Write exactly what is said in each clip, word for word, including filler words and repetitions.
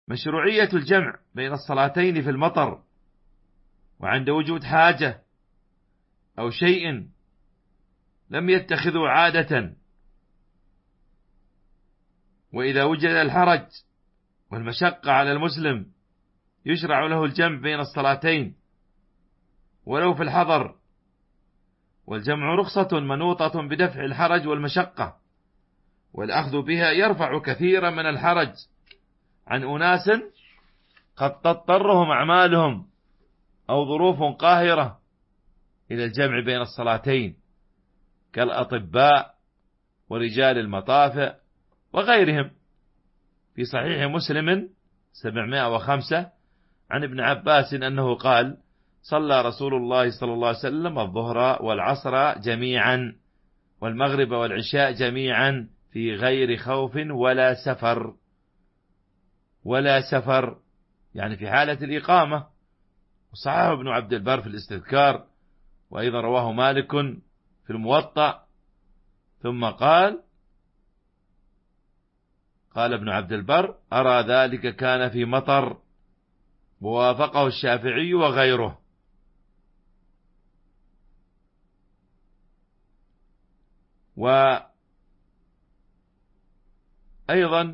مشروعية الجمع بين الصلاتين في المطر وعند وجود حاجة أو شيء لم يتخذوا عادة، وإذا وجد الحرج والمشقة على المسلم يشرع له الجمع بين الصلاتين ولو في الحضر، والجمع رخصة منوطة بدفع الحرج والمشقة، والأخذ بها يرفع كثيرا من الحرج عن أناس قد تضطرهم أعمالهم أو ظروف قاهرة إلى الجمع بين الصلاتين كالأطباء ورجال المطافئ وغيرهم. في صحيح مسلم سبعمائة وخمسة عن ابن عباس أنه قال: صلى رسول الله صلى الله عليه وسلم الظهر والعصر جميعا والمغرب والعشاء جميعا في غير خوف ولا سفر. ولا سفر يعني في حالة الإقامة. وصححه ابن عبد البر في الاستذكار، وأيضا رواه مالك في الموطأ. ثم قال قال ابن عبد البر: أرى ذلك كان في مطر، ووافقه الشافعي وغيره. وأيضا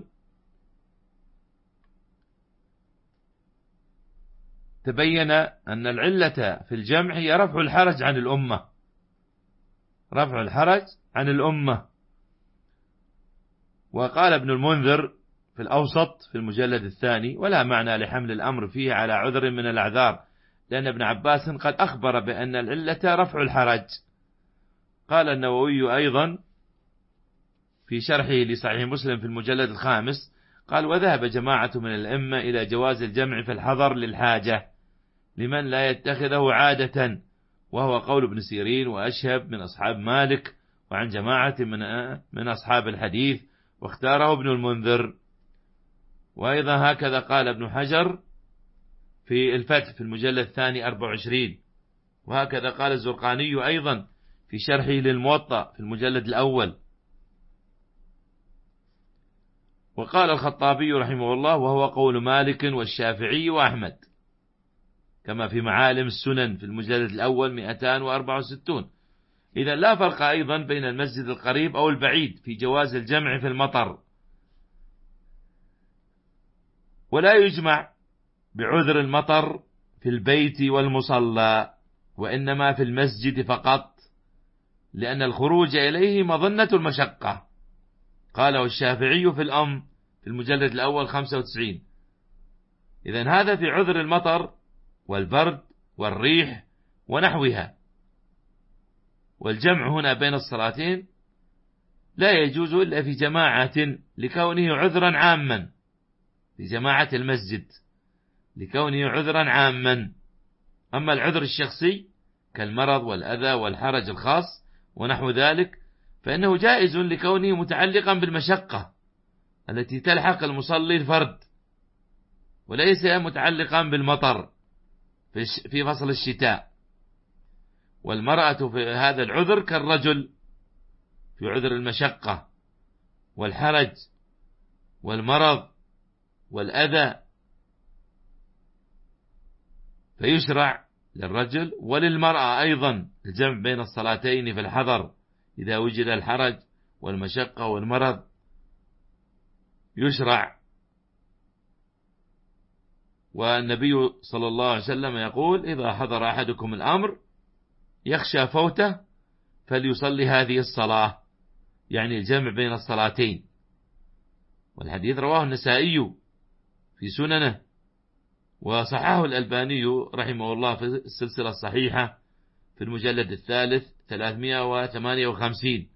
تبين أن العلة في الجمع هي رفع الحرج عن الأمة، رفع الحرج عن الأمة. وقال ابن المنذر في الأوسط في المجلد الثاني: ولا معنى لحمل الأمر فيه على عذر من الأعذار، لأن ابن عباس قد أخبر بأن العلة رفع الحرج. قال النووي أيضا في شرحه لصحيح مسلم في المجلد الخامس قال: وذهب جماعة من الأئمة إلى جواز الجمع في الحضر للحاجة لمن لا يتخذه عادة، وهو قول ابن سيرين وأشهب من أصحاب مالك وعن جماعة من من أصحاب الحديث، واختاره ابن المنذر. وأيضا هكذا قال ابن حجر في الفتح في المجلد الثاني أربعة وعشرين، وهكذا قال الزرقاني أيضا في شرحه للموطأ في المجلد الأول. وقال الخطابي رحمه الله: وهو قول مالك والشافعي وأحمد، كما في معالم السنن في المجلد الأول مئتان وأربعة وستون. إذا لا فرق أيضا بين المسجد القريب أو البعيد في جواز الجمع في المطر، ولا يجمع بعذر المطر في البيت والمصلى، وإنما في المسجد فقط، لأن الخروج إليه مظنة المشقة. قاله الشافعي في الأم في المجلد الأول خمسة وتسعين. إذن هذا في عذر المطر والبرد والريح ونحوها. والجمع هنا بين الصلاتين لا يجوز إلا في جماعة لكونه عذرا عاما، في جماعة المسجد لكونه عذرا عاما. أما العذر الشخصي كالمرض والأذى والحرج الخاص ونحو ذلك فإنه جائز لكونه متعلقا بالمشقة التي تلحق المصلي الفرد، وليس متعلقا بالمطر في فصل الشتاء. والمرأة في هذا العذر كالرجل في عذر المشقة والحرج والمرض والأذى، فيشرع للرجل وللمرأة أيضا الجمع بين الصلاتين في الحضر إذا وجد الحرج والمشقة والمرض يشرع. والنبي صلى الله عليه وسلم يقول: إذا حضر أحدكم الأمر يخشى فوته فليصلي هذه الصلاة، يعني الجمع بين الصلاتين. والحديث رواه النسائي في سننه، وصححه الألباني رحمه الله في السلسلة الصحيحة في المجلد الثالث ثلاثمائة وثمانية وخمسين.